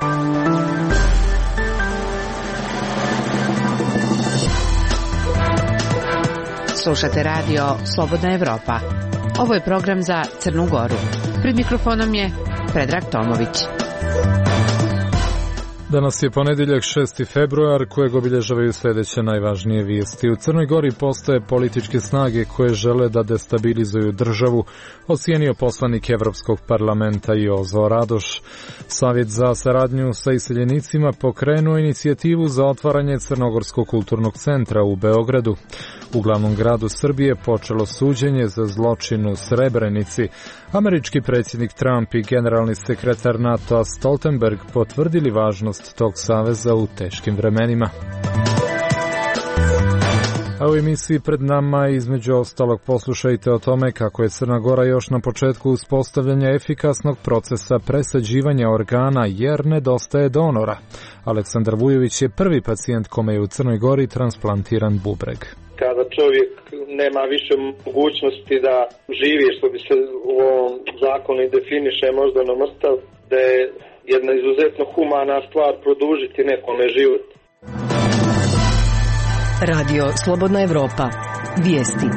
Slušate radio Slobodna Evropa. Ovo je program za Crnu Goru. Pred mikrofonom je Predrag Tomović. Danas je ponedjeljak 6. februar kojeg obilježavaju sljedeće najvažnije vijesti. U Crnoj Gori postoje političke snage koje žele da destabilizuju državu, ocijenio poslanik Evropskog parlamenta Jozo Radoš. Savjet za saradnju sa iseljenicima pokrenuo inicijativu za otvaranje Crnogorskog kulturnog centra u Beogradu. U glavnom gradu Srbije počelo suđenje za zločin u Srebrenici. Američki predsjednik Trump i generalni sekretar NATO-a Stoltenberg potvrdili važnost tog saveza u teškim vremenima. A u emisiji pred nama između ostalog poslušajte o tome kako je Crna Gora još na početku uspostavljanja efikasnog procesa presađivanja organa jer nedostaje donora. Aleksandar Vujović je prvi pacijent kome je u Crnoj Gori transplantiran bubreg. Kada čovjek nema više mogućnosti da živi, što bi se u ovom zakonu i definiše možda na mrtav, da je jedna izuzetno humana stvar produžiti nekome život. Radio Slobodna Evropa. Vijesti.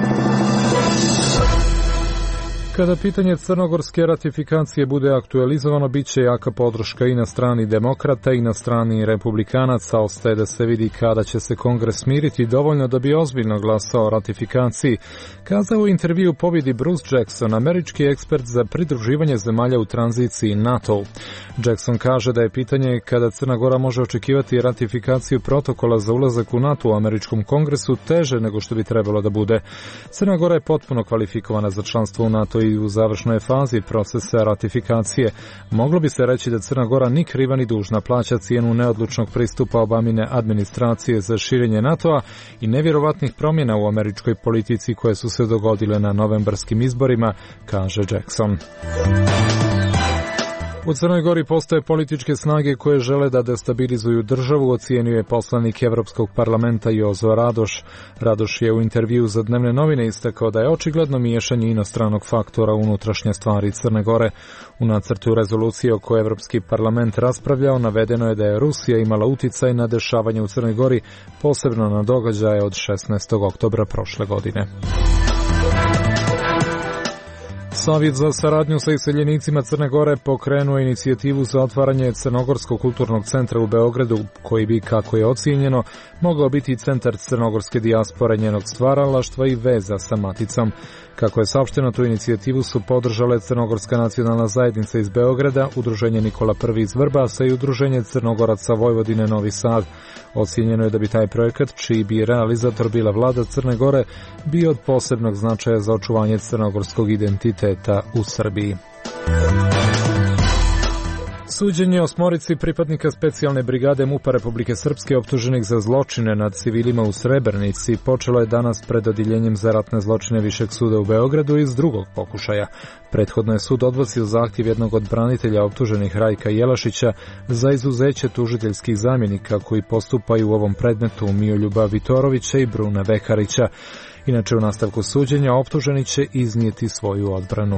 Kada pitanje crnogorske ratifikacije bude aktualizovano, bit će jaka podrška i na strani demokrata i na strani republikanaca. Ostaje da se vidi kada će se Kongres smiriti dovoljno da bi ozbiljno glasao o ratifikaciji. Kazao u intervju pobjedi Bruce Jackson, američki ekspert za pridruživanje zemalja u tranziciji NATO. Jackson kaže da je pitanje kada Crna Gora može očekivati ratifikaciju protokola za ulazak u NATO u američkom kongresu teže nego što bi trebalo da bude. Crna Gora je potpuno kvalifikovana za članstvo u NATO i u završnoj fazi procesa ratifikacije. Moglo bi se reći da Crna Gora ni kriva ni dužna plaća cijenu neodlučnog pristupa Obamine administracije za širenje NATO-a i nevjerovatnih promjena u američkoj politici koje su se dogodile na novembarskim izborima, kaže Jackson. U Crnoj Gori postoje političke snage koje žele da destabilizuju državu, ocijenio je poslanik Evropskog parlamenta Jozo Radoš. Radoš je u intervju za dnevne novine istakao da je očigledno miješanje inostranog faktora u unutrašnje stvari Crne Gore. U nacrtu rezolucije o kojoj Evropski parlament raspravljao navedeno je da je Rusija imala uticaj na dešavanje u Crnoj Gori, posebno na događaje od 16. oktobra prošle godine. Savjet za saradnju sa iseljenicima Crne Gore pokrenuo inicijativu za otvaranje Crnogorskog kulturnog centra u Beogradu, koji bi, kako je ocijenjeno, mogao biti centar crnogorske dijaspore, njenog stvaralaštva i veza sa maticom. Kako je saopšteno, tu inicijativu su podržale Crnogorska nacionalna zajednica iz Beograda, Udruženje Nikola I iz Vrbasa i Udruženje Crnogoraca Vojvodine Novi Sad. Ocijenjeno je da bi taj projekat, čiji bi realizator bila vlada Crne Gore, bio od posebnog značaja za očuvanje crnogorskog identiteta u Srbiji. Suđenje osmorici pripadnika specijalne brigade MUP-a Republike Srpske optuženih za zločine nad civilima u Srebrenici počelo je danas pred odjeljenjem za ratne zločine Višeg suda u Beogradu iz drugog pokušaja. Prethodno je sud odbacio zahtjev jednog od branitelja optuženih Rajka Jelašića za izuzeće tužiteljskih zamjenika koji postupaju u ovom predmetu Mijoljuba Vitorovića i Bruna Vekarića. Inače, u nastavku suđenja optuženi će iznijeti svoju odbranu.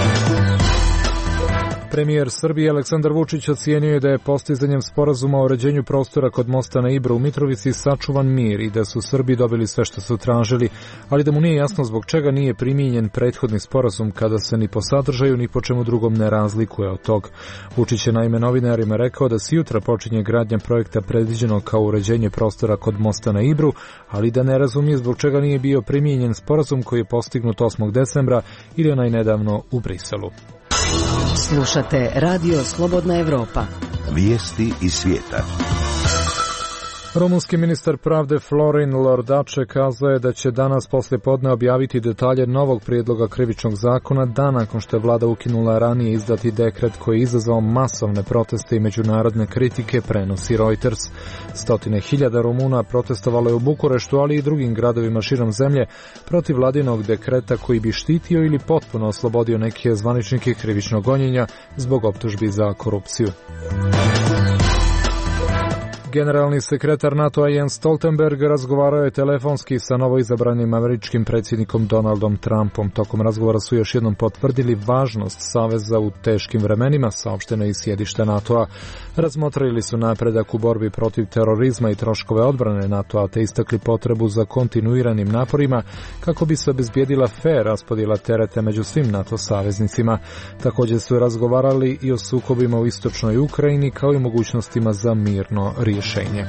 Premijer Srbije Aleksandar Vučić ocijenio je da je postizanjem sporazuma o uređenju prostora kod mosta na Ibru u Mitrovici sačuvan mir i da su Srbi dobili sve što su tražili, ali da mu nije jasno zbog čega nije primijenjen prethodni sporazum kada se ni po sadržaju ni po čemu drugom ne razlikuje od tog. Vučić je naime novinarima rekao da se jutra počinje gradnja projekta predviđeno kao uređenje prostora kod mosta na Ibru, ali da ne razumije zbog čega nije bio primijenjen sporazum koji je postignut 8. decembra ili onaj nedavno u Briselu. Slušate Radio Slobodna Evropa. Vijesti iz svijeta. Rumunski ministar pravde Florin Lordače kazao je da će danas poslijepodne objaviti detalje novog prijedloga krivičnog zakona, dan nakon što je vlada ukinula ranije izdati dekret koji je izazvao masovne proteste i međunarodne kritike, prenosi Reuters. Stotine hiljada Rumuna protestovalo je u Bukureštu, ali i drugim gradovima širom zemlje protiv vladinog dekreta koji bi štitio ili potpuno oslobodio neke zvaničnike krivičnog gonjenja zbog optužbi za korupciju. Generalni sekretar NATO-a Jens Stoltenberg razgovarao je telefonski sa novoizabranim američkim predsjednikom Donaldom Trumpom. Tokom razgovora su još jednom potvrdili važnost saveza u teškim vremenima, saopšteno iz sjedišta NATO-a. Razmotrili su napredak u borbi protiv terorizma i troškove odbrane NATO-a, te istakli potrebu za kontinuiranim naporima kako bi se obezbijedila fer raspodjela tereta među svim NATO saveznicima. Također su razgovarali i o sukobima u istočnoj Ukrajini kao i mogućnostima za mirno rješenje.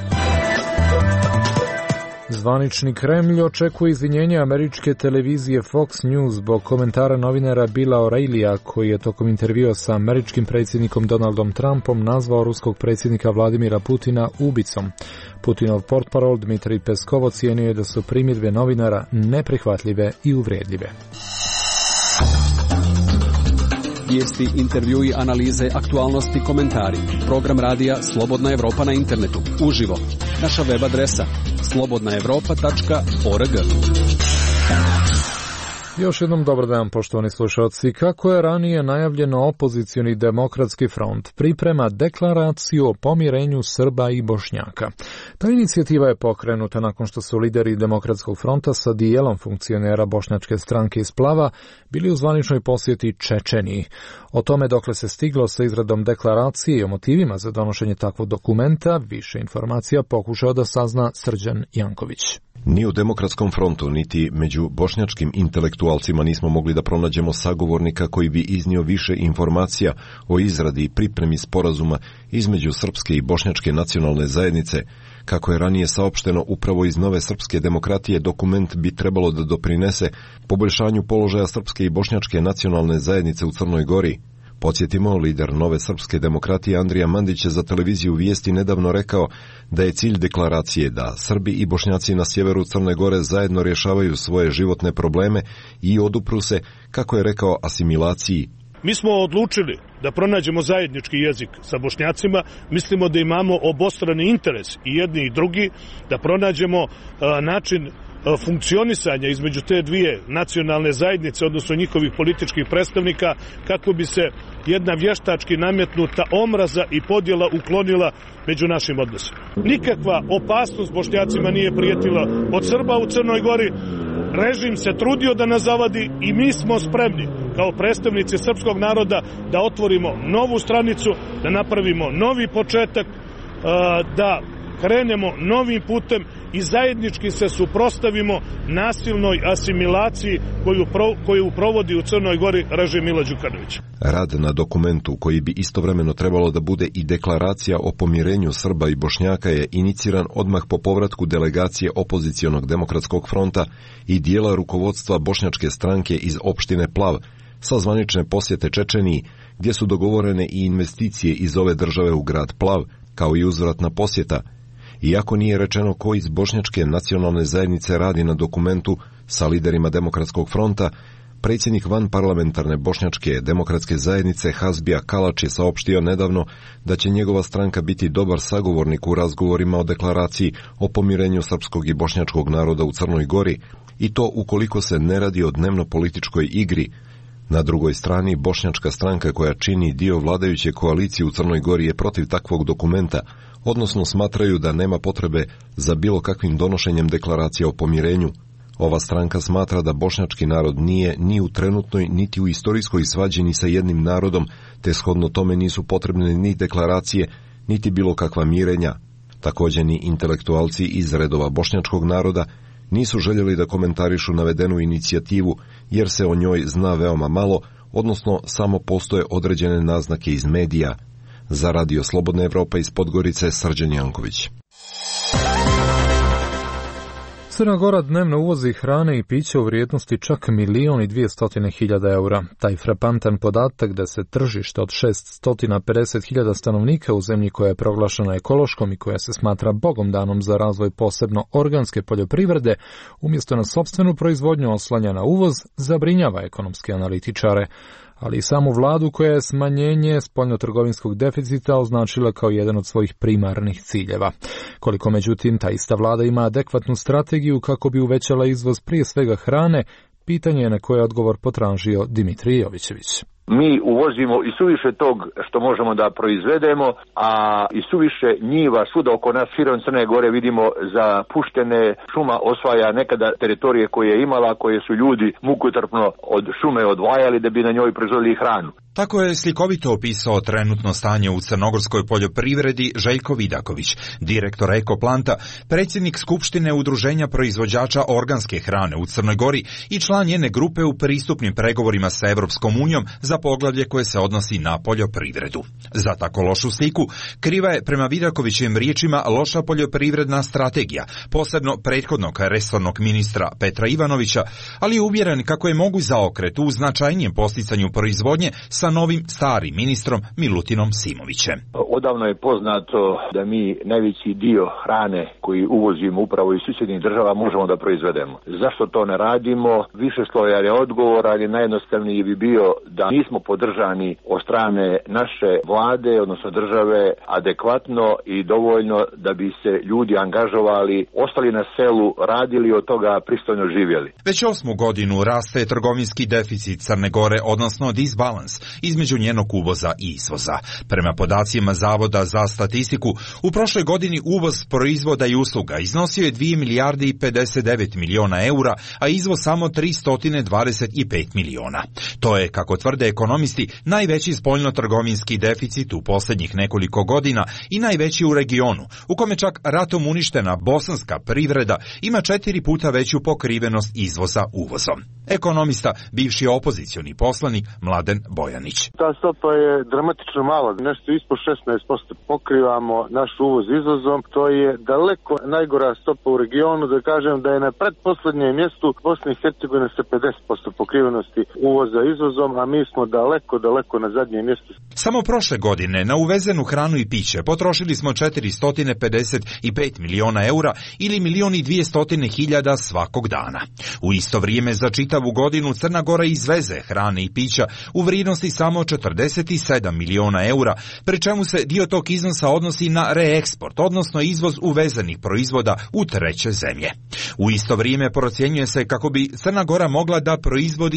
Zvanični Kremlj očekuje izvinjenje američke televizije Fox News zbog komentara novinara Billa O'Reillya, koji je tokom intervjua sa američkim predsjednikom Donaldom Trumpom nazvao ruskog predsjednika Vladimira Putina ubicom. Putinov portparol Dmitrij Peskov ocijenio je da su primjedbe novinara neprihvatljive i uvredljive. Vijesti, intervjui, analize, aktualnosti, komentari. Program radija Slobodna Evropa na internetu. Uživo. Naša web adresa slobodnaevropa.org. Još jednom dobar dan, poštovani slušalci. Kako je ranije najavljeno, opozicioni demokratski front priprema deklaraciju o pomirenju Srba i Bošnjaka. Ta inicijativa je pokrenuta nakon što su lideri demokratskog fronta sa dijelom funkcionera bošnjačke stranke iz Plava bili u zvaničnoj posjeti Čečeniji. O tome dokle se stiglo sa izradom deklaracije i o motivima za donošenje takvog dokumenta, više informacija pokušao da sazna Srđan Janković. Ni u Demokratskom frontu, niti među bošnjačkim intelektualcima nismo mogli da pronađemo sagovornika koji bi iznio više informacija o izradi i pripremi sporazuma između srpske i bošnjačke nacionalne zajednice. Kako je ranije saopšteno, upravo iz Nove srpske demokratije dokument bi trebalo da doprinese poboljšanju položaja srpske i bošnjačke nacionalne zajednice u Crnoj Gori. Podsjetimo, lider Nove srpske demokratije Andrija Mandić je za televiziju Vijesti nedavno rekao da je cilj deklaracije da Srbi i Bošnjaci na sjeveru Crne Gore zajedno rješavaju svoje životne probleme i odupru se, kako je rekao, asimilaciji. Mi smo odlučili da pronađemo zajednički jezik sa Bošnjacima, mislimo da imamo obostrani interes i jedni i drugi, da pronađemo način funkcionisanja između te dvije nacionalne zajednice, odnosno njihovih političkih predstavnika, kako bi se jedna vještački nametnuta omraza i podjela uklonila među našim odnosima. Nikakva opasnost Bošnjacima nije prijetila od Srba u Crnoj Gori. Režim se trudio da nas zavadi i mi smo spremni kao predstavnici srpskog naroda da otvorimo novu stranicu, da napravimo novi početak, da krenemo novim putem i zajednički se suprotstavimo nasilnoj asimilaciji koju provodi u Crnoj Gori režim Mila Đukanovića. Rad na dokumentu, koji bi istovremeno trebalo da bude i deklaracija o pomirenju Srba i Bošnjaka, je iniciran odmah po povratku delegacije opozicionog demokratskog fronta i dijela rukovodstva bošnjačke stranke iz opštine Plav sa zvanične posjete Čečeniji, gdje su dogovorene i investicije iz ove države u grad Plav, kao i uzvratna posjeta. Iako nije rečeno ko iz bošnjačke nacionalne zajednice radi na dokumentu sa liderima Demokratskog fronta, predsjednik vanparlamentarne bošnjačke demokratske zajednice Hazbija Kalač je saopštio nedavno da će njegova stranka biti dobar sagovornik u razgovorima o deklaraciji o pomirenju srpskog i bošnjačkog naroda u Crnoj Gori, i to ukoliko se ne radi o dnevno političkoj igri. Na drugoj strani, bošnjačka stranka koja čini dio vladajuće koalicije u Crnoj Gori je protiv takvog dokumenta, odnosno smatraju da nema potrebe za bilo kakvim donošenjem deklaracije o pomirenju. Ova stranka smatra da bošnjački narod nije ni u trenutnoj niti u istorijskoj svađi ni sa jednim narodom, te shodno tome nisu potrebne ni deklaracije, niti bilo kakva mirenja. Također ni intelektualci iz redova bošnjačkog naroda nisu željeli da komentarišu navedenu inicijativu, jer se o njoj zna veoma malo, odnosno samo postoje određene naznake iz medija. Za Radio Slobodna Evropa iz Podgorice, Srđan Janković. Crna Gora dnevno uvozi hrane i piće u vrijednosti čak 1.200.000 eura. Taj frapantan podatak da se tržište od 650.000 stanovnika u zemlji koja je proglašena ekološkom i koja se smatra bogom danom za razvoj posebno organske poljoprivrede, umjesto na sopstvenu proizvodnju oslanja na uvoz, zabrinjava ekonomske analitičare, ali i samu vladu koja je smanjenje spoljnotrgovinskog deficita označila kao jedan od svojih primarnih ciljeva. Koliko međutim ta ista vlada ima adekvatnu strategiju kako bi uvećala izvoz prije svega hrane, pitanje je na koje je odgovor potražio Dimitrij Jovićević. Mi uvozimo i suviše tog što možemo da proizvedemo, a i suviše njiva svuda oko nas širom Crne Gore vidimo zapuštene, šuma osvaja nekada teritorije koje je imala, koje su ljudi mukotrpno od šume odvajali da bi na njoj proizvodili hranu. Tako je slikovito opisao trenutno stanje u crnogorskoj poljoprivredi Željko Vidaković, direktor Ekoplanta, predsjednik Skupštine Udruženja proizvođača organske hrane u Crnoj Gori i član njene grupe u pristupnim pregovorima sa Europskom unijom za poglavlje koje se odnosi na poljoprivredu. Za tako lošu sliku kriva je, prema Vidakovićevim riječima, loša poljoprivredna strategija, posebno prethodnog resornog ministra Petra Ivanovića, ali je uvjeren kako je moguć zaokret u značajnijem posticanju proizvodnje sa novim starim ministrom Milutinom Simovićem. Odavno je poznato da mi najveći dio hrane koji uvozimo upravo iz susjednih država možemo da proizvedemo. Zašto to ne radimo? Više slojan je odgovor, ali najjednostavniji bi bio da nismo podržani od strane naše vlade, odnosno države, adekvatno i dovoljno da bi se ljudi angažovali, ostali na selu, radili od toga pristojno živjeli. Već 8. godinu raste trgovinski deficit Crne Gore, odnosno disbalans između njenog uvoza i izvoza. Prema podacima Zavoda za statistiku, u prošloj godini uvoz proizvoda i usluga iznosio je 2 milijarde i 59 miliona eura, a izvoz samo 325 miliona. To je, kako tvrde ekonomisti, najveći spoljno-trgovinski deficit u posljednjih nekoliko godina i najveći u regionu, u kome čak ratom uništena bosanska privreda ima 4 puta veću pokrivenost izvoza uvozom. Ekonomista, bivši opozicioni poslanik Mladen Bojanić. Ta stopa je dramatično mala, nešto ispod 16% pokrivamo naš uvoz izvozom, to je daleko najgora stopa u regionu, da kažem da je na pretposlednjem mjestu Bosne i Hercegovine sa 50% pokrivenosti uvoza izvozom, a mi smo daleko na zadnjem mjestu. Samo prošle godine na uvezenu hranu i piće potrošili smo 455 miliona eura ili 1.200.000 svakog dana. U isto vrijeme za čitavu godinu Crna Gora izveze hrane i pića u vrijednosti samo 47 miliona eura, pri čemu se dio tog iznosa odnosi na reeksport, odnosno izvoz uvezenih proizvoda u treće zemlje. U isto vrijeme procjenjuje se kako bi Crna Gora mogla da proizvodi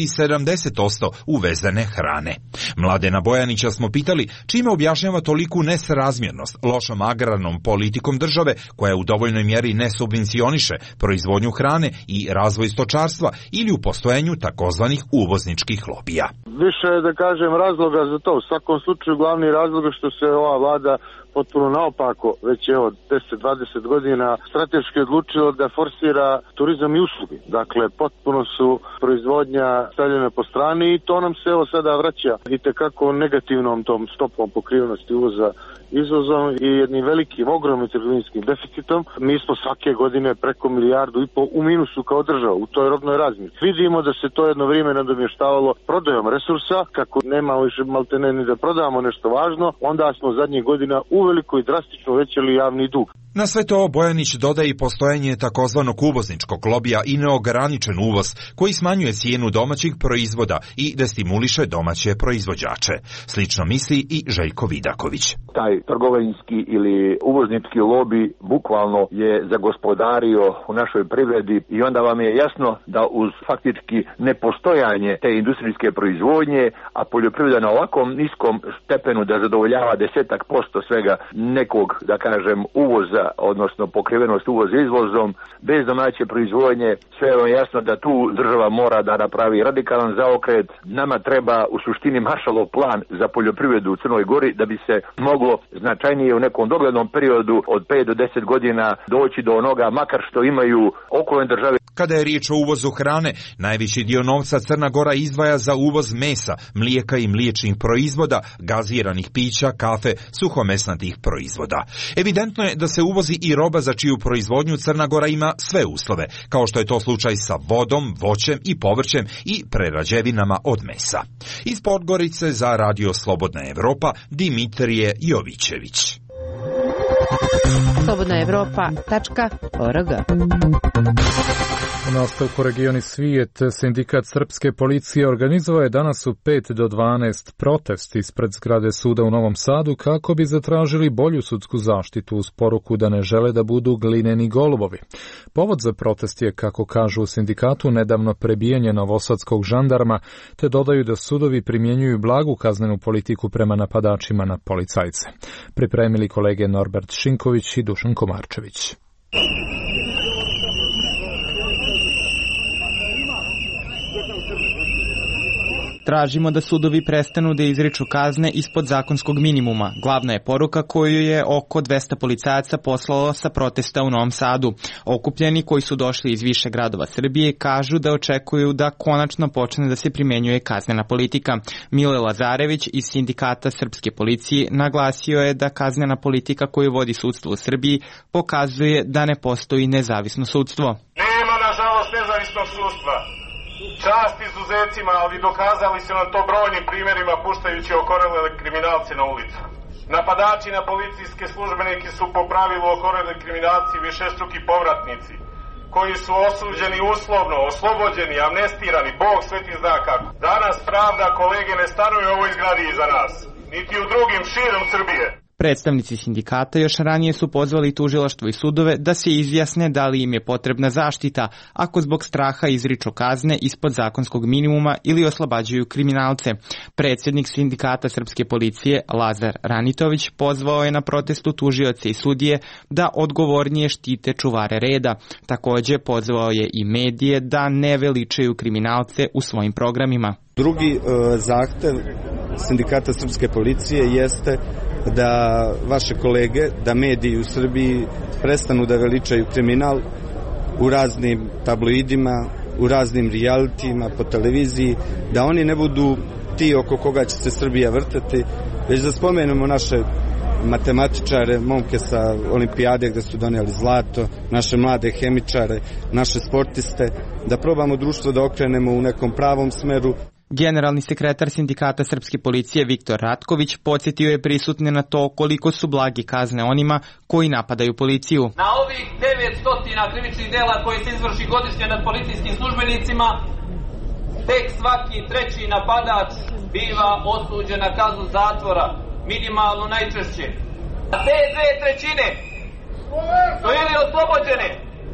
70% uvezene hrane. Mladena Bojanića smo pitali čime objašnjava toliku nesrazmjernost lošom agrarnom politikom države koja u dovoljnoj mjeri ne subvencioniše proizvodnju hrane i razvoj stočarstva ili u postojanju takozvanih uvozničkih lobija. Više je, da kažem, razloga za to. U svakom slučaju glavni razlog je što se ova vlada potpuno naopako, već evo 10-20 godina strateški odlučilo da forsira turizam i usluge. Dakle, potpuno su proizvodnja stavljene po strani i to nam se evo sada vraća i tekako negativnom tom stopom pokrivenosti uvoza izvozom i jednim velikim, ogromnim trgovinskim deficitom. Mi smo svake godine preko 1,5 milijardu u minusu kao država u toj robnoj razmjeni. Vidimo da se to jedno vrijeme nadomještavalo prodajom resursa, kako nema više maltene ni da prodamo nešto važno, onda smo zadnjih godina uveliko i drastično uvećali javni dug. Na sve to Bojanić dodaje i postojanje takozvanog uvozničkog lobija i neograničen uvoz koji smanjuje cijenu domaćih proizvoda i destimuliše domaće proizvođače. Slično misli i Željko Vidaković. Taj trgovinski ili uvoznički lobi bukvalno je zagospodario u našoj privredi i onda vam je jasno da uz faktički nepostojanje te industrijske proizvodnje, a poljoprivreda na ovakvom niskom stepenu da zadovoljava 10% svega nekog, da kažem, uvoza, odnosno pokrivenost uvoza izvozom, bez domaće proizvodnje, sve je jasno da tu država mora da napravi radikalan zaokret. Nama treba u suštini Maršalov plan za poljoprivredu u Crnoj Gori da bi se moglo značajnije u nekom doglednom periodu od 5 do 10 godina doći do onoga makar što imaju okolne države. Kada je riječ o uvozu hrane, najveći dio novca Crna Gora izdvaja za uvoz mesa, mlijeka i mliječnih proizvoda, gaziranih pića, kafe, suhomesnatih proizvoda. Evidentno je da se uvozi i roba za čiju proizvodnju Crna Gora ima sve uslove, kao što je to slučaj sa vodom, voćem i povrćem i prerađevinama od mesa. Iz Podgorice za Radio Slobodna Evropa, Dimitrije Jovićević. slobodnaevropa.org U nastavku Regioni svijet, sindikat srpske policije organizovao je danas u 5 do 12 protest ispred zgrade suda u Novom Sadu kako bi zatražili bolju sudsku zaštitu uz poruku da ne žele da budu glineni golubovi. Povod za protest je, kako kažu u sindikatu, nedavno prebijanje novosadskog žandarma, te dodaju da sudovi primjenjuju blagu kaznenu politiku prema napadačima na policajce. Pripremili kolege Norbert Šinković i Dušan Komarčević. Tražimo da sudovi prestanu da izriču kazne ispod zakonskog minimuma. Glavna je poruka koju je oko 200 policajaca poslalo sa protesta u Novom Sadu. Okupljeni koji su došli iz više gradova Srbije kažu da očekuju da konačno počne da se primenjuje kaznena politika. Mile Lazarević iz sindikata srpske policije naglasio je da kaznena politika koju vodi sudstvo u Srbiji pokazuje da ne postoji nezavisno sudstvo. Nema, nažalost, nezavisnog sudstva. Čast izuzecima, ali dokazali su nam to brojnim primjerima puštajući okorele kriminalce na ulicu. Napadači na policijske službenike su po pravilu okoreli kriminalci višestruki povratnici, koji su osuđeni uslovno, oslobođeni, amnestirani, Bog sveti zna kako. Danas pravda, kolege, ne stanuje u ovoj zgradi iza nas, niti u drugim širom Srbije. Predstavnici sindikata još ranije su pozvali tužilaštvo i sudove da se izjasne da li im je potrebna zaštita ako zbog straha izriču kazne ispod zakonskog minimuma ili oslobađaju kriminalce. Predsjednik sindikata srpske policije Lazar Ranitović pozvao je na protestu tužioce i sudije da odgovornije štite čuvare reda. Također pozvao je i medije da ne veličaju kriminalce u svojim programima. Drugi zahtev sindikata srpske policije jeste da vaše kolege, da mediji u Srbiji prestanu da veličaju kriminal u raznim tabloidima, u raznim realitijima, po televiziji, da oni ne budu ti oko koga će se Srbija vrtati, već da spomenemo naše matematičare, momke sa olimpijade gde su donijeli zlato, naše mlade hemičare, naše sportiste, da probamo društvo da okrenemo u nekom pravom smeru. Generalni sekretar sindikata srpske policije Viktor Ratković podsjetio je prisutne na to koliko su blagi kazne onima koji napadaju policiju. Na ovih 900 krivičnih dela koje se izvrši godišnje nad policijskim službenicima, tek svaki treći napadač biva osuđen na kaznu zatvora, minimalno najčešće. A te 2/3 su ili oslobođene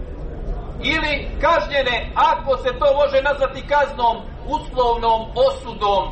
ili kažnjene, ako se to može nazvati kaznom, uslovnom osudom,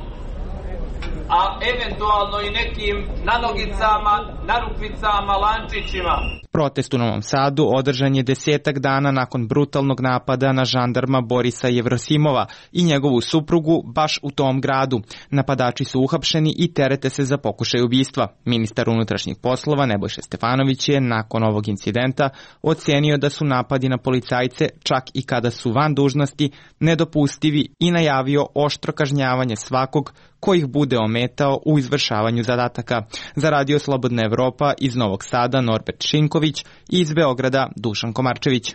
a eventualno i nekim nanogicama, narukvicama, lančićima. Protest u Novom Sadu održan je 10 dana nakon brutalnog napada na žandarma Borisa Jevrosimova i njegovu suprugu baš u tom gradu. Napadači su uhapšeni i terete se za pokušaj ubistva. Ministar unutrašnjih poslova Nebojša Stefanović je nakon ovog incidenta ocenio da su napadi na policajce, čak i kada su van dužnosti, nedopustivi i najavio oštro kažnjavanje svakog ko ih bude ometao u izvršavanju zadataka. Za Radio Slobodna Evropa iz Novog Sada Norbert Šinković i iz Beograda Dušan Komarčević.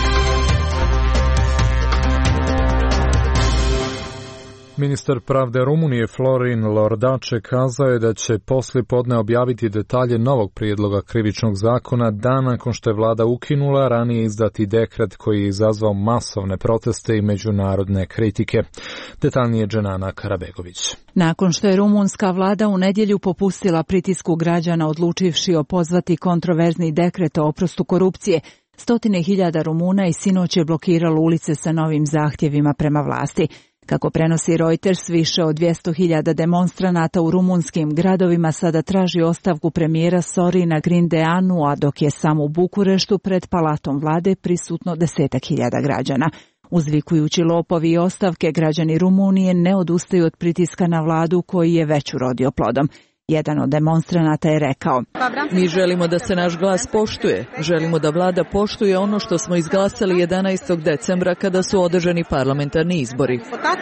Ministar pravde Rumunije Florin Lordače kazao je da će poslijepodne objaviti detalje novog prijedloga krivičnog zakona dan nakon što je vlada ukinula ranije izdati dekret koji je izazvao masovne proteste i međunarodne kritike. Detaljnije Dženana Karabegović. Nakon što je rumunska vlada u nedjelju popustila pritisku građana odlučivši opozvati kontroverzni dekret o oprostu korupcije, stotine hiljada Rumuna i sinoć je blokiralo ulice sa novim zahtjevima prema vlasti. Kako prenosi Reuters, više od 200.000 demonstranata u rumunskim gradovima sada traži ostavku premijera Sorina Grindeanu, a dok je sam u Bukureštu pred palatom vlade prisutno 10.000 građana. Uzvikujući lopovi i ostavke, građani Rumunije ne odustaju od pritiska na vladu koji je već urodio plodom. Jedan od demonstranata je rekao: Mi želimo da se naš glas poštuje. Želimo da vlada poštuje ono što smo izglasali 11. decembra kada su održani parlamentarni izbori.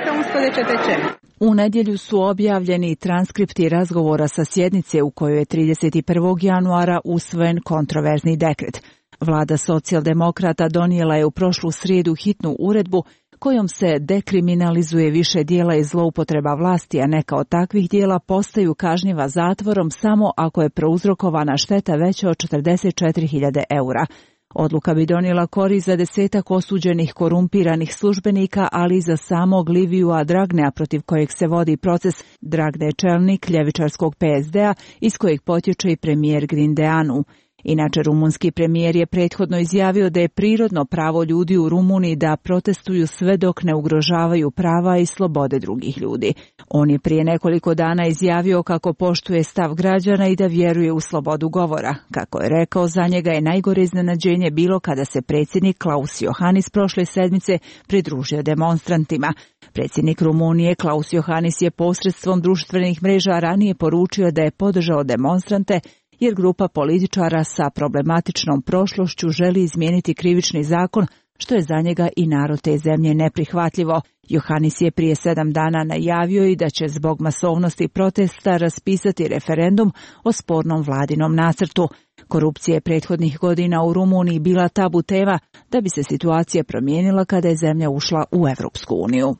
U nedjelju su objavljeni transkripti razgovora sa sjednice u kojoj je 31. januara usvojen kontroverzni dekret. Vlada socijaldemokrata donijela je u prošlu srijedu hitnu uredbu kojom se dekriminalizuje više dijela i zloupotreba vlasti, a neka od takvih dijela postaju kažnjiva zatvorom samo ako je prouzrokovana šteta veća od 44.000 eura. Odluka bi donijela korist za 10 osuđenih korumpiranih službenika, ali i za samog Livijua Dragnea, protiv kojeg se vodi proces. Dragne je čelnik ljevičarskog PSD-a, iz kojeg potječe i premijer Grindeanu. Inače, rumunski premijer je prethodno izjavio da je prirodno pravo ljudi u Rumuniji da protestuju sve dok ne ugrožavaju prava i slobode drugih ljudi. On je prije nekoliko dana izjavio kako poštuje stav građana i da vjeruje u slobodu govora. Kako je rekao, za njega je najgore iznenađenje bilo kada se predsjednik Klaus Johannis prošle sedmice pridružio demonstrantima. Predsjednik Rumunije Klaus Johannis je posredstvom društvenih mreža ranije poručio da je podržao demonstrante jer grupa političara sa problematičnom prošlošću želi izmijeniti krivični zakon, što je za njega i narod te zemlje neprihvatljivo. Johannis je prije 7 dana najavio i da će zbog masovnosti protesta raspisati referendum o spornom vladinom nacrtu. Korupcija je prethodnih godina u Rumuniji bila tabu tema, da bi se situacija promijenila kada je zemlja ušla u Evropsku uniju.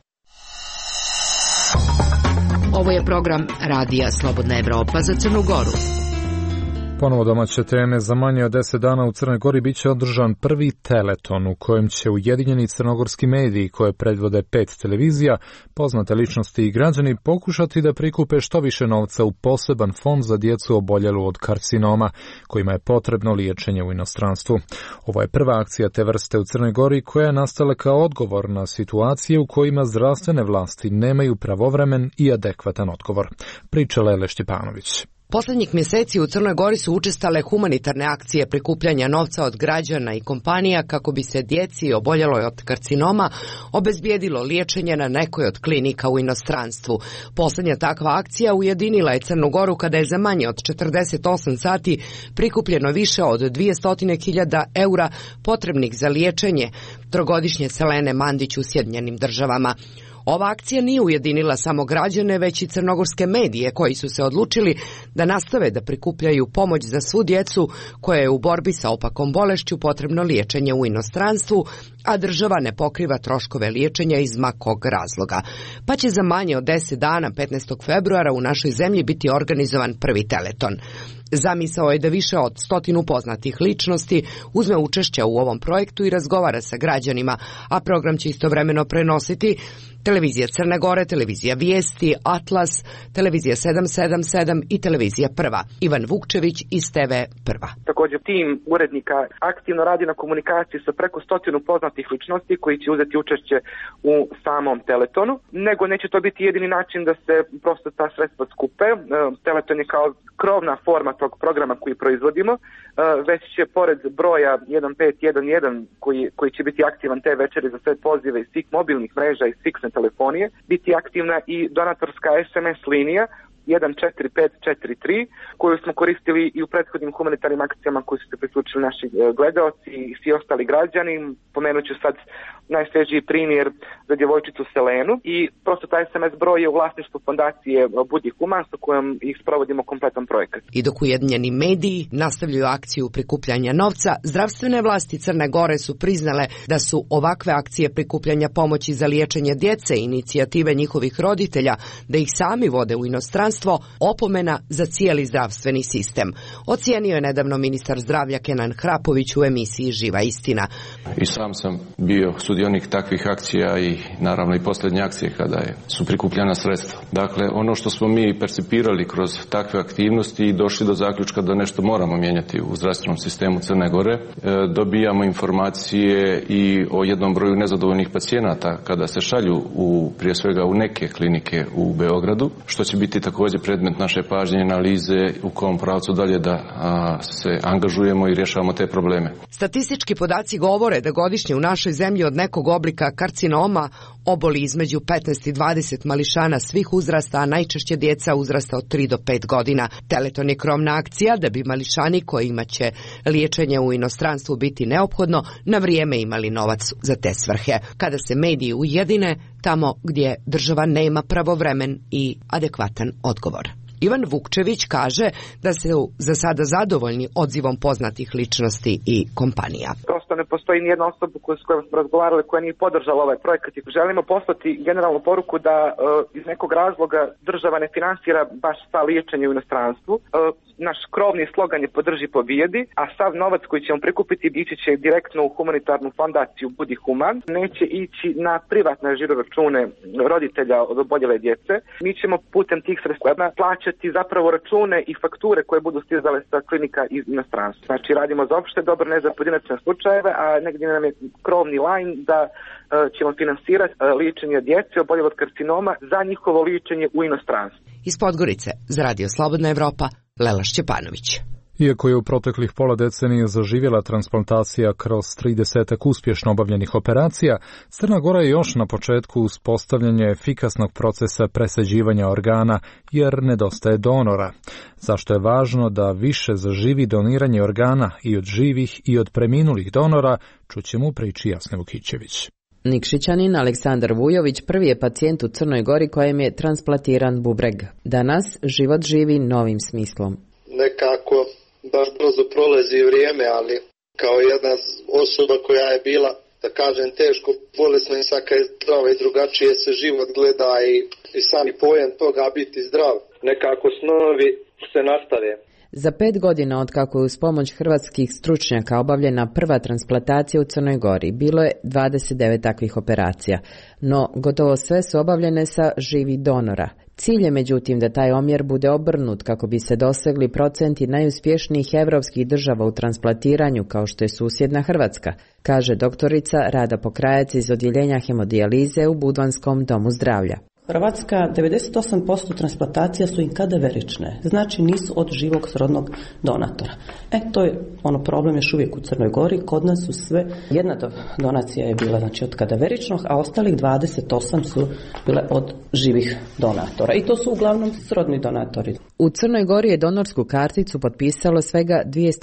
Ovo je program Radija Slobodna Evropa za Crnu Goru. Ponovo domaće teme. Za manje od 10 dana u Crnoj Gori biće održan prvi teleton u kojem će ujedinjeni crnogorski mediji koje predvode 5 televizija, poznate ličnosti i građani pokušati da prikupe što više novca u poseban fond za djecu oboljelu od karcinoma, kojima je potrebno liječenje u inostranstvu. Ovo je prva akcija te vrste u Crnoj Gori koja je nastala kao odgovor na situacije u kojima zdravstvene vlasti nemaju pravovremen i adekvatan odgovor. Priča Lele Štjepanović. Poslednjih mjeseci u Crnoj Gori su učestale humanitarne akcije prikupljanja novca od građana i kompanija kako bi se djeci oboljeloj od karcinoma obezbijedilo liječenje na nekoj od klinika u inostranstvu. Posljednja takva akcija ujedinila je Crnu Goru kada je za manje od 48 sati prikupljeno više od 200.000 eura potrebnih za liječenje trogodišnje Selene Mandić u Sjedinjenim Državama. Ova akcija nije ujedinila samo građane, već i crnogorske medije koji su se odlučili da nastave da prikupljaju pomoć za svu djecu koja je u borbi sa opakom bolešću potrebno liječenje u inostranstvu, a država ne pokriva troškove liječenja iz ma kog razloga. Pa će za manje od 10 dana, 15. februara, u našoj zemlji biti organizovan prvi teleton. Zamisao je da više od 100 poznatih ličnosti uzme učešće u ovom projektu i razgovara sa građanima, a program će istovremeno prenositi televizija Crne Gore, televizija Vijesti, Atlas, televizija 777 i televizija Prva. Ivan Vukčević iz TV Prva. Također tim urednika aktivno radi na komunikaciji sa preko 100 poznatih ličnosti koji će uzeti učešće u samom teletonu, nego neće to biti jedini način da se prosto ta sredstva skupe. Teleton je kao krovna forma tog programa koji proizvodimo, već će pored broja 1511 koji će biti aktivan te večeri za sve pozive iz svih mobilnih mreža i fiksne telefonije, biti aktivna i donatorska SMS linija 14543 koju smo koristili i u prethodnim humanitarnim akcijama koji su se priključili naši gledaoci i svi ostali građani. Pomenut ću sad najsvježiji primjer za djevojčicu Selenu i prosto taj SMS broj je u vlasništvu fondacije Budi Human sa kojom ih sprovodimo kompletan projekat. I dok ujedinjeni mediji nastavljaju akciju prikupljanja novca, zdravstvene vlasti Crne Gore su priznale da su ovakve akcije prikupljanja pomoći za liječenje djece i inicijative njihovih roditelja da ih sami vode u inostranstvo opomena za cijeli zdravstveni sistem. Ocijenio je nedavno ministar zdravlja Kenan Hrapović u emisiji Živa istina. I sam sam bio sudionik takvih akcija i naravno i posljednje akcije kada su prikupljena sredstva. Dakle, ono što smo mi percipirali kroz takve aktivnosti i došli do zaključka da nešto moramo mijenjati u zdravstvenom sistemu Crne Gore, dobijamo informacije i o jednom broju nezadovoljnih pacijenata kada se šalju prije svega u neke klinike u Beogradu, što će biti također predmet naše pažnje i analize u kom pravcu dalje da se angažujemo i rješavamo te probleme. Statistički podaci govore da godišnje u našoj zemlji od nekog oblika karcinoma oboli između 15 i 20 mališana svih uzrasta, a najčešće djeca uzrasta od 3 do 5 godina. Teleton je krovna akcija da bi mališani kojima će liječenje u inostranstvu biti neophodno na vrijeme imali novac za te svrhe. Kada se mediji ujedine tamo gdje država nema pravovremen i adekvatan odgovor. Ivan Vukčević kaže da se za sada zadovoljni odzivom poznatih ličnosti i kompanija. Prosto ne postoji nijedna osoba s kojom smo razgovarali koja nije podržala ovaj projekat i želimo poslati generalnu poruku da iz nekog razloga država ne finansira baš sva liječenje u inostranstvu. Naš krovni slogan je podrži pobijedi, a sav novac koji ćemo prikupiti ići će direktno u humanitarnu fondaciju Budi Human. Neće ići na privatne žiroračune roditelja od oboljele djece. Mi ćemo putem tih sredstava plaćati zapravo račune i fakture koje budu stizale sa klinika iz inostranstva. Znači radimo za opšte dobro, ne za pojedinačne slučajeve, a negdje nam je krovni line da ćemo finansirati liječenje djece oboljele od karcinoma za njihovo liječenje u inostranstvu. Iz Podgorice za Radio Slobodna Evropa, Lela Šćepanović. Iako je u proteklih pola decenije zaživjela transplantacija kroz 30 uspješno obavljenih operacija, Crna Gora je još na početku uspostavljanja efikasnog procesa presađivanja organa, jer nedostaje donora. Zašto je važno da više zaživi doniranje organa i od živih i od preminulih donora, čućemo u priči Jasne Vukićević. Nikšićanin Aleksandar Vujović prvi je pacijent u Crnoj Gori kojem je transplantiran bubreg. Danas život živi novim smislom. Nekako baš brzo prolazi vrijeme, ali kao jedna osoba koja je bila, da kažem, teško bolesna i svaka je zdrava i drugačije se život gleda i sami pojam toga biti zdrav. Nekako snovi se nastave. Za 5 godina od kako je uz pomoć hrvatskih stručnjaka obavljena prva transplantacija u Crnoj Gori, bilo je 29 takvih operacija, no gotovo sve su obavljene sa živih donora. Cilj je međutim da taj omjer bude obrnut kako bi se dosegli procenti najuspješnijih evropskih država u transplantiranju kao što je susjedna Hrvatska, kaže doktorica Rada Pokrajac iz odjeljenja hemodijalize u Budvanskom domu zdravlja. Hrvatska 98% transplantacija su inkadaverične, znači nisu od živog srodnog donatora. To je problem još uvijek u Crnoj Gori, kod nas su sve, jedna donacija je bila znači od kadaveričnog, a ostalih 28 su bile od živih donatora i to su uglavnom srodni donatori. U Crnoj Gori je donorsku karticu potpisalo svega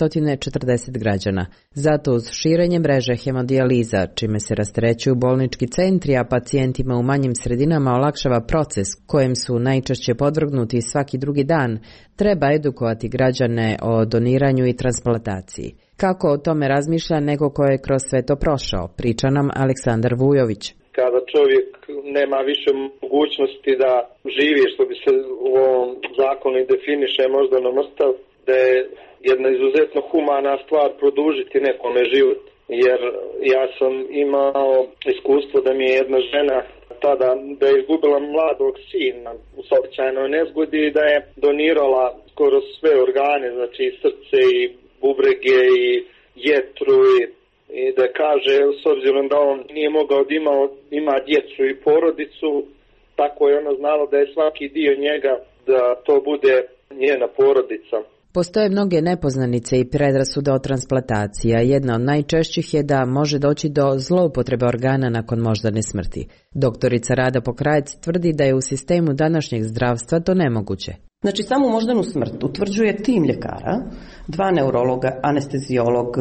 240 građana. Zato uz širenje mreže hemodijaliza, čime se rasterećuju bolnički centri, a pacijentima u manjim sredinama olakšava proces kojem su najčešće podvrgnuti svaki drugi dan, treba edukovati građane o doniranju i transplantaciji. Kako o tome razmišlja neko ko je kroz sve to prošao, priča nam Aleksandar Vujović. Kada čovjek nema više mogućnosti da živi, što bi se u ovom zakonu i definiše moždanom mrtav, da je jedna izuzetno humana stvar produžiti nekome život. Jer ja sam imao iskustvo da mi je jedna žena tada da je izgubila mladog sina u saobraćajnoj nezgodi i da je donirala skoro sve organe, znači i srce i bubrege i jetru i da kaže, s obzirom da on nije mogao da ima djecu i porodicu, tako je ona znala da je svaki dio njega da to bude njena porodica. Postoje mnoge nepoznanice i predrasude o transplantaciji, a jedna od najčešćih je da može doći do zloupotrebe organa nakon moždane smrti. Doktorica Rada Pokrajac tvrdi da je u sistemu današnjeg zdravstva to nemoguće. Znači, samu moždanu smrt utvrđuje tim ljekara, 2 neurologa, anestezijolog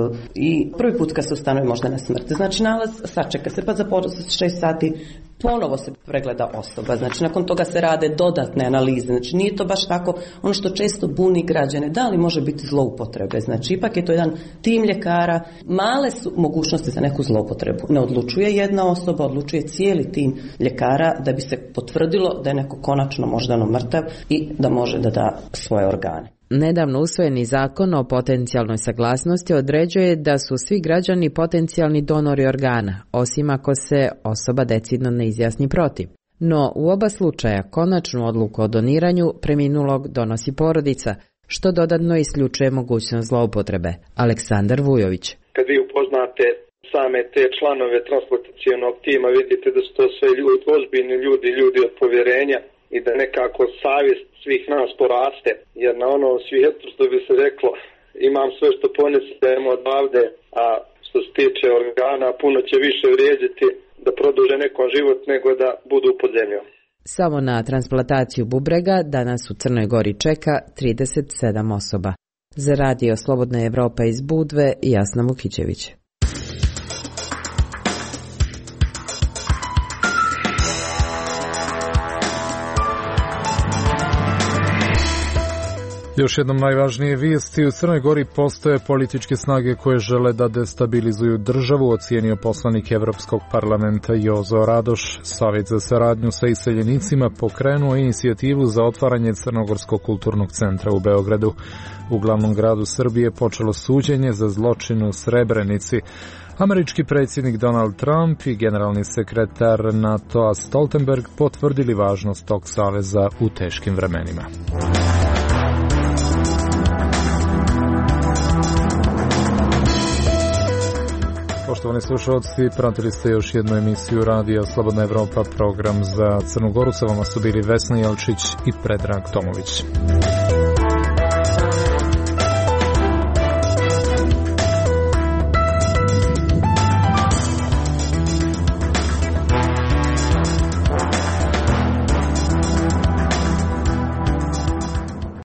i prvi put kad se ustanovi moždana smrt. Znači, nalaz sačeka se pa za 6 sati ponovo se pregleda osoba. Znači, nakon toga se rade dodatne analize. Znači, nije to baš tako ono što često buni građane. Da li može biti zloupotrebe? Znači, ipak je to jedan tim ljekara. Male su mogućnosti za neku zloupotrebu. Ne odlučuje jedna osoba, odlučuje cijeli tim ljekara da bi se potvrdilo da je neko konačno moždano mrtav i da može da da svoje organe. Nedavno usvojeni zakon o potencijalnoj saglasnosti određuje da su svi građani potencijalni donori organa, osim ako se osoba decidno ne izjasni protiv. No, u oba slučaja konačnu odluku o doniranju preminulog donosi porodica, što dodatno isključuje mogućnost zloupotrebe. Aleksandar Vujović. Kad vi upoznate same te članove transplantacionog tima, vidite da su to sve ljudi, ozbiljni ljudi od povjerenja i da nekako savjest svih nas poraste, jer na onom svijetu, što bi se reklo, imam sve što ponesem odavde, a što se tiče organa, puno će više vrijediti da produže nekom život nego da budu pod zemljom. Samo na transplantaciju bubrega danas u Crnoj Gori čeka 37 osoba. Za Radio Slobodna Evropa iz Budve, Jasna Vukićević. Još jednom najvažnije vijesti. U Crnoj Gori postoje političke snage koje žele da destabilizuju državu, ocijenio poslanik Evropskog parlamenta Jozo Radoš. Savjet za saradnju sa iseljenicima pokrenuo inicijativu za otvaranje Crnogorskog kulturnog centra u Beogradu. U glavnom gradu Srbije počelo suđenje za zločin u Srebrenici. Američki predsjednik Donald Trump i generalni sekretar NATO-a Stoltenberg potvrdili važnost tog saveza u teškim vremenima. Poštovani slušalci, pratili ste još jednu emisiju Radija Slobodna Evropa, program za Crnu Goru. Sa vama su bili Vesna Jelčić i Predrag Tomović.